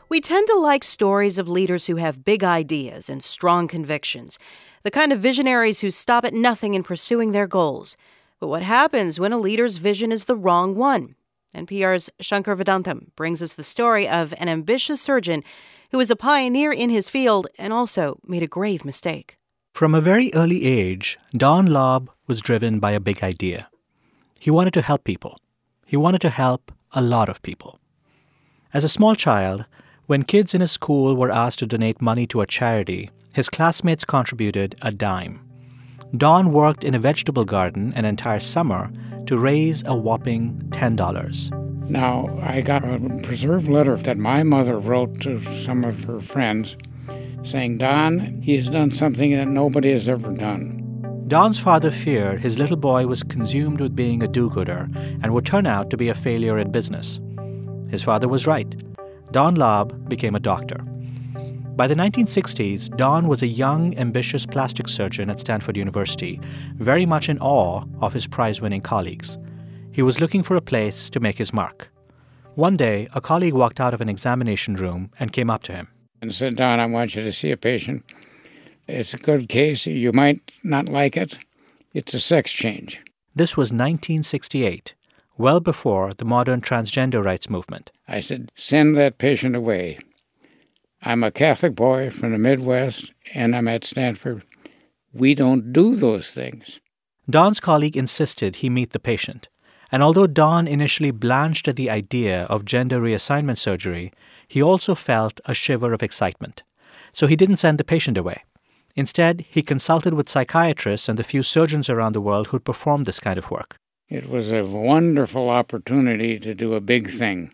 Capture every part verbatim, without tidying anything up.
We tend to like stories of leaders who have big ideas and strong convictions, the kind of visionaries who stop at nothing in pursuing their goals. But what happens when a leader's vision is the wrong one? N P R's Shankar Vedantam brings us the story of an ambitious surgeon who was a pioneer in his field and also made a grave mistake. From a very early age, Don Laub was driven by a big idea. He wanted to help people. He wanted to help a lot of people. As a small child, when kids in his school were asked to donate money to a charity, his classmates contributed a dime. Don worked in a vegetable garden an entire summer to raise a whopping ten dollars. Now, I got a preserved letter that my mother wrote to some of her friends saying, Don, he has done something that nobody has ever done. Don's father feared his little boy was consumed with being a do-gooder and would turn out to be a failure in business. His father was right. Don Laub became a doctor. By the nineteen sixties, Don was a young, ambitious plastic surgeon at Stanford University, very much in awe of his prize-winning colleagues. He was looking for a place to make his mark. One day, a colleague walked out of an examination room and came up to him. And said, Don, I want you to see a patient. It's a good case. You might not like it. It's a sex change. This was nineteen sixty-eight, well before the modern transgender rights movement. I said, send that patient away. I'm a Catholic boy from the Midwest, and I'm at Stanford. We don't do those things. Don's colleague insisted he meet the patient. And although Don initially blanched at the idea of gender reassignment surgery, he also felt a shiver of excitement. So he didn't send the patient away. Instead, he consulted with psychiatrists and the few surgeons around the world who'd performed this kind of work. It was a wonderful opportunity to do a big thing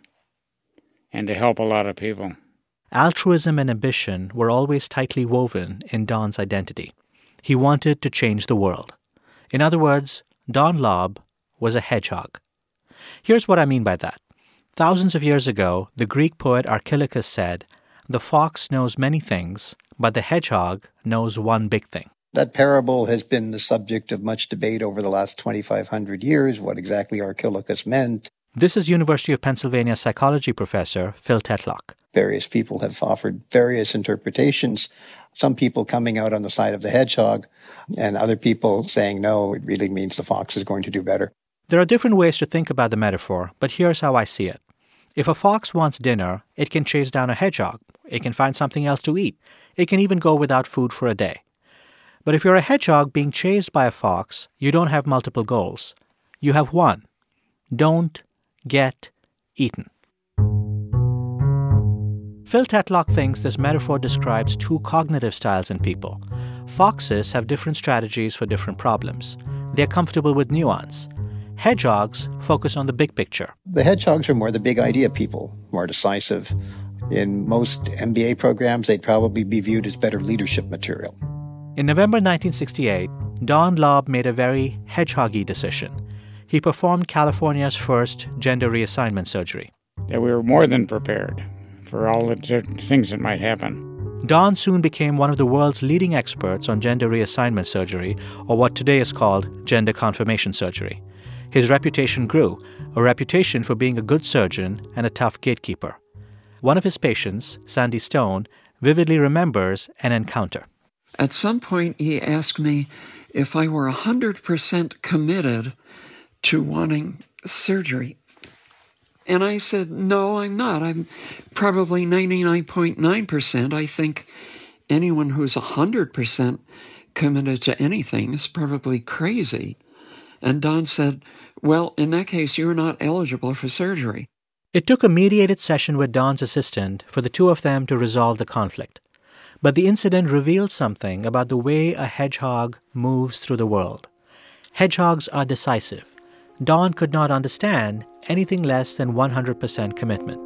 and to help a lot of people. Altruism and ambition were always tightly woven in Don's identity. He wanted to change the world. In other words, Don Laub was a hedgehog. Here's what I mean by that. Thousands of years ago, the Greek poet Archilochus said, "The fox knows many things, but the hedgehog knows one big thing." That parable has been the subject of much debate over the last twenty-five hundred years, what exactly Archilochus meant. This is University of Pennsylvania psychology professor Phil Tetlock. Various people have offered various interpretations, some people coming out on the side of the hedgehog, and other people saying, no, it really means the fox is going to do better. There are different ways to think about the metaphor, but here's how I see it. If a fox wants dinner, it can chase down a hedgehog. It can find something else to eat. It can even go without food for a day. But if you're a hedgehog being chased by a fox, you don't have multiple goals. You have one. Don't get eaten. Phil Tetlock thinks this metaphor describes two cognitive styles in people. Foxes have different strategies for different problems. They're comfortable with nuance. Hedgehogs focus on the big picture. The hedgehogs are more the big idea people, more decisive. In most M B A programs, they'd probably be viewed as better leadership material. In November nineteen sixty-eight, Don Laub made a very hedgehoggy decision. He performed California's first gender reassignment surgery. That we were more than prepared for all the things that might happen. Don soon became one of the world's leading experts on gender reassignment surgery, or what today is called gender confirmation surgery. His reputation grew, a reputation for being a good surgeon and a tough gatekeeper. One of his patients, Sandy Stone, vividly remembers an encounter. At some point, he asked me if I were one hundred percent committed to wanting surgery. And I said, no, I'm not. I'm probably ninety-nine point nine percent. I think anyone who's one hundred percent committed to anything is probably crazy. And Don said, well, in that case, you're not eligible for surgery. It took a mediated session with Don's assistant for the two of them to resolve the conflict. But the incident revealed something about the way a hedgehog moves through the world. Hedgehogs are decisive. Don could not understand anything less than one hundred percent commitment.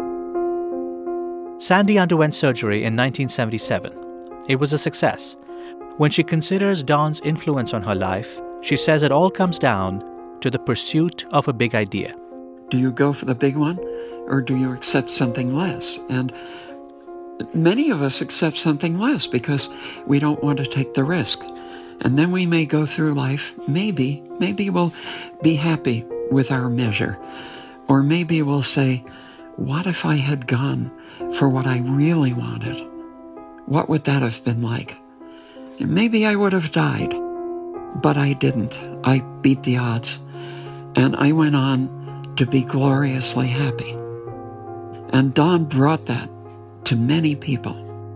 Sandy underwent surgery in nineteen seventy-seven. It was a success. When she considers Don's influence on her life, she says it all comes down to the pursuit of a big idea. Do you go for the big one, or do you accept something less? And many of us accept something less because we don't want to take the risk. And then we may go through life, maybe, maybe we'll be happy with our measure. Or maybe we'll say, what if I had gone for what I really wanted? What would that have been like? Maybe I would have died, but I didn't. I beat the odds, and I went on to be gloriously happy. And Don brought that to many people.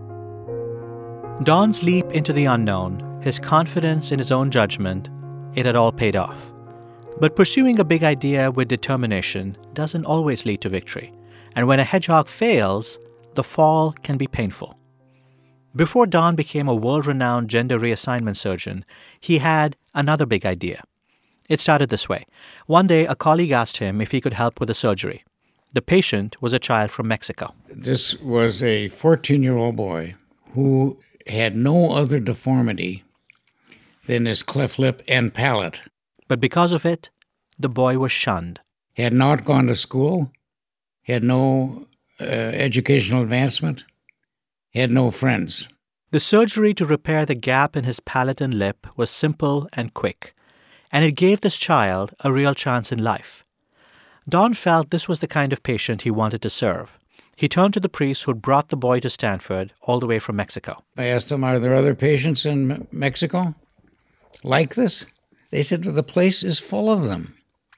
Don's leap into the unknown, his confidence in his own judgment, it had all paid off. But pursuing a big idea with determination doesn't always lead to victory. And when a hedgehog fails, the fall can be painful. Before Don became a world-renowned gender reassignment surgeon, he had another big idea. It started this way. One day, a colleague asked him if he could help with a surgery. The patient was a child from Mexico. This was a fourteen-year-old boy who had no other deformity than his cleft lip and palate. But because of it, the boy was shunned. Had not gone to school, had no uh, educational advancement, had no friends. The surgery to repair the gap in his palate and lip was simple and quick, and it gave this child a real chance in life. Don felt this was the kind of patient he wanted to serve. He turned to the priest who'd brought the boy to Stanford all the way from Mexico. I asked him, are there other patients in Mexico like this? They said, well, the place is full of them.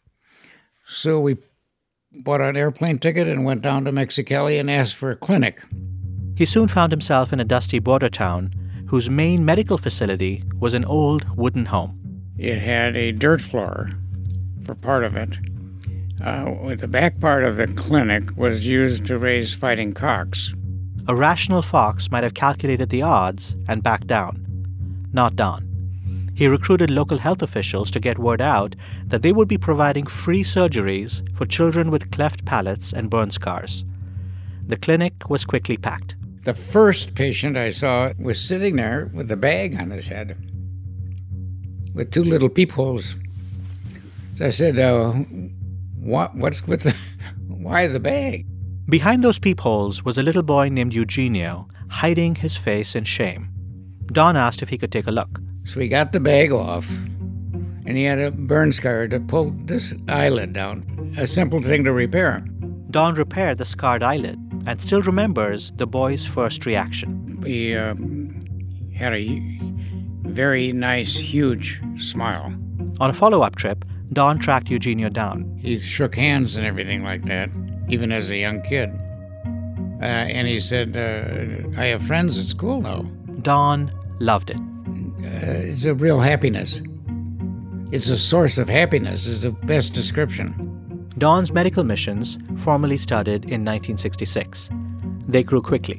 So we bought an airplane ticket and went down to Mexicali and asked for a clinic. He soon found himself in a dusty border town whose main medical facility was an old wooden home. It had a dirt floor for part of it. Uh, with the back part of the clinic was used to raise fighting cocks. A rational fox might have calculated the odds and backed down. Not Don. He recruited local health officials to get word out that they would be providing free surgeries for children with cleft palates and burn scars. The clinic was quickly packed. The first patient I saw was sitting there with a bag on his head with two little peepholes. So I said, uh, what, what's with the, why the bag? Behind those peepholes was a little boy named Eugenio, hiding his face in shame. Don asked if he could take a look. So he got the bag off, and he had a burn scar that pulled this eyelid down. A simple thing to repair. Don repaired the scarred eyelid and still remembers the boy's first reaction. He uh, had a very nice, huge smile. On a follow-up trip, Don tracked Eugenio down. He shook hands and everything like that, even as a young kid. Uh, and he said, uh, I have friends at school now. Don loved it. Uh, it's a real happiness. It's a source of happiness is the best description. Don's medical missions formally started in nineteen sixty-six. They grew quickly.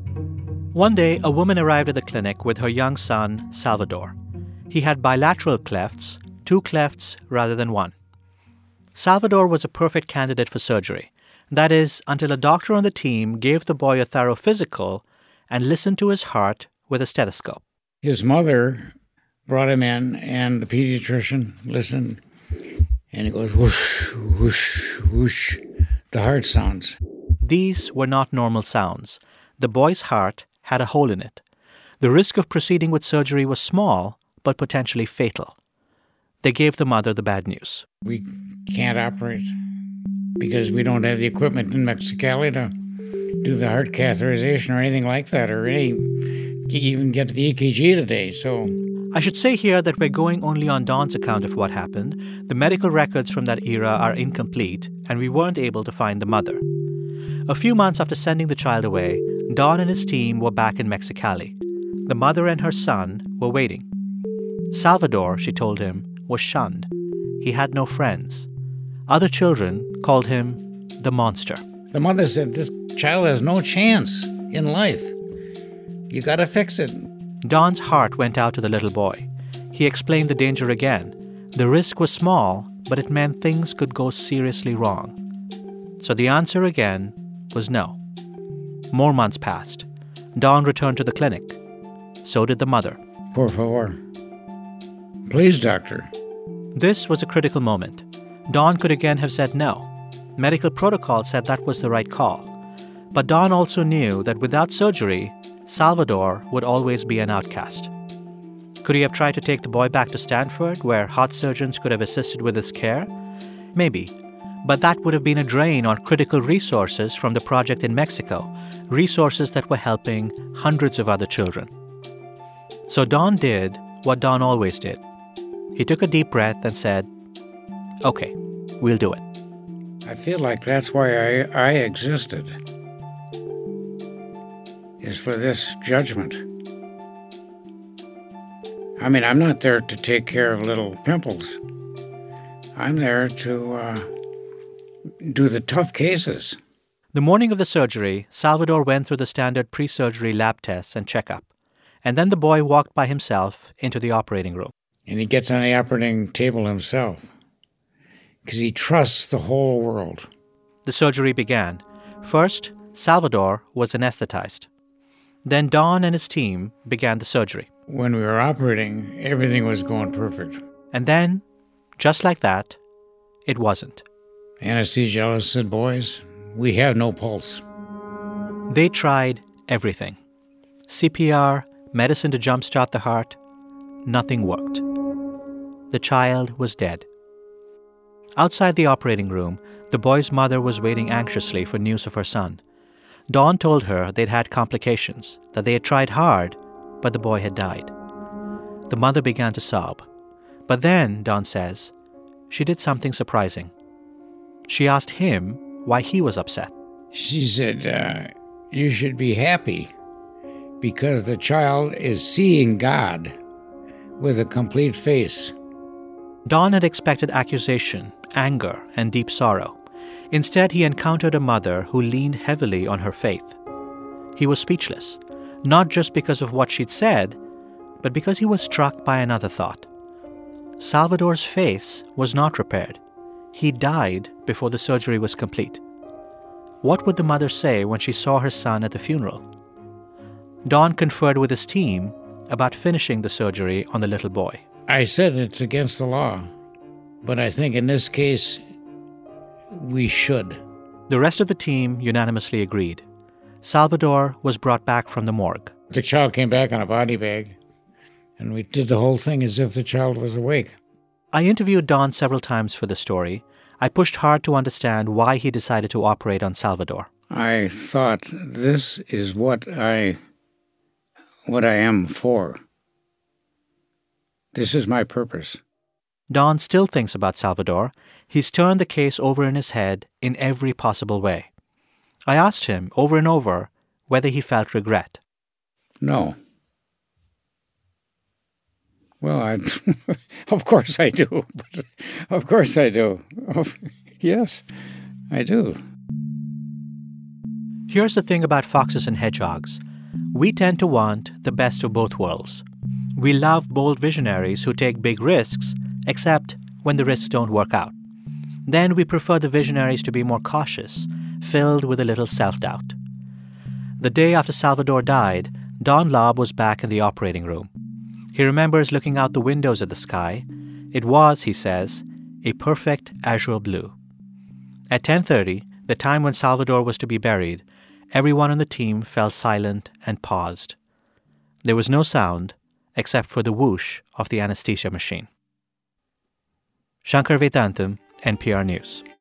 One day, a woman arrived at the clinic with her young son, Salvador. He had bilateral clefts, two clefts rather than one. Salvador was a perfect candidate for surgery. That is, until a doctor on the team gave the boy a thorough physical and listened to his heart with a stethoscope. His mother brought him in, and the pediatrician listened, and it goes whoosh, whoosh, whoosh, the heart sounds. These were not normal sounds. The boy's heart had a hole in it. The risk of proceeding with surgery was small, but potentially fatal. They gave the mother the bad news. We can't operate because we don't have the equipment in Mexicali to do the heart catheterization or anything like that, or any, even get the E K G today, so... I should say here that we're going only on Don's account of what happened. The medical records from that era are incomplete, and we weren't able to find the mother. A few months after sending the child away, Don and his team were back in Mexicali. The mother and her son were waiting. Salvador, she told him, was shunned. He had no friends. Other children called him the monster. The mother said, this child has no chance in life. You gotta fix it. Don's heart went out to the little boy. He explained the danger again. The risk was small, but it meant things could go seriously wrong. So the answer again was no. More months passed. Don returned to the clinic. So did the mother. Por favor. Please, doctor. This was a critical moment. Don could again have said no. Medical protocol said that was the right call. But Don also knew that without surgery, Salvador would always be an outcast. Could he have tried to take the boy back to Stanford, where heart surgeons could have assisted with his care? Maybe. But that would have been a drain on critical resources from the project in Mexico, resources that were helping hundreds of other children. So Don did what Don always did. He took a deep breath and said, "Okay, we'll do it." I feel like that's why I, I existed, is for this judgment. I mean, I'm not there to take care of little pimples. I'm there to uh, do the tough cases. The morning of the surgery, Salvador went through the standard pre-surgery lab tests and checkup. And then the boy walked by himself into the operating room. And he gets on the operating table himself because he trusts the whole world. The surgery began. First, Salvador was anesthetized. Then Don and his team began the surgery. When we were operating, everything was going perfect. And then, just like that, it wasn't. Anesthesiologist said, "Boys, we have no pulse." They tried everything. C P R, medicine to jumpstart the heart. Nothing worked. The child was dead. Outside the operating room, the boy's mother was waiting anxiously for news of her son. Dawn told her they'd had complications, that they had tried hard, but the boy had died. The mother began to sob. But then, Dawn says, she did something surprising. She asked him why he was upset. She said, uh, "You should be happy because the child is seeing God with a complete face." Don had expected accusation, anger, and deep sorrow. Instead, he encountered a mother who leaned heavily on her faith. He was speechless, not just because of what she'd said, but because he was struck by another thought. Salvador's face was not repaired. He died before the surgery was complete. What would the mother say when she saw her son at the funeral? Don conferred with his team about finishing the surgery on the little boy. I said it's against the law, but I think in this case, we should. The rest of the team unanimously agreed. Salvador was brought back from the morgue. The child came back on a body bag, and we did the whole thing as if the child was awake. I interviewed Don several times for the story. I pushed hard to understand why he decided to operate on Salvador. I thought, this is what I, what I am for. This is my purpose. Don still thinks about Salvador. He's turned the case over in his head in every possible way. I asked him over and over whether he felt regret. No. Well, I, of course I do. But of course I do. Yes, I do. Here's the thing about foxes and hedgehogs. We tend to want the best of both worlds. We love bold visionaries who take big risks, except when the risks don't work out. Then we prefer the visionaries to be more cautious, filled with a little self-doubt. The day after Salvador died, Don Laub was back in the operating room. He remembers looking out the windows at the sky. It was, he says, a perfect azure blue. At ten thirty, the time when Salvador was to be buried, everyone on the team fell silent and paused. There was no sound except for the whoosh of the anesthesia machine. Shankar Vedantam, N P R News.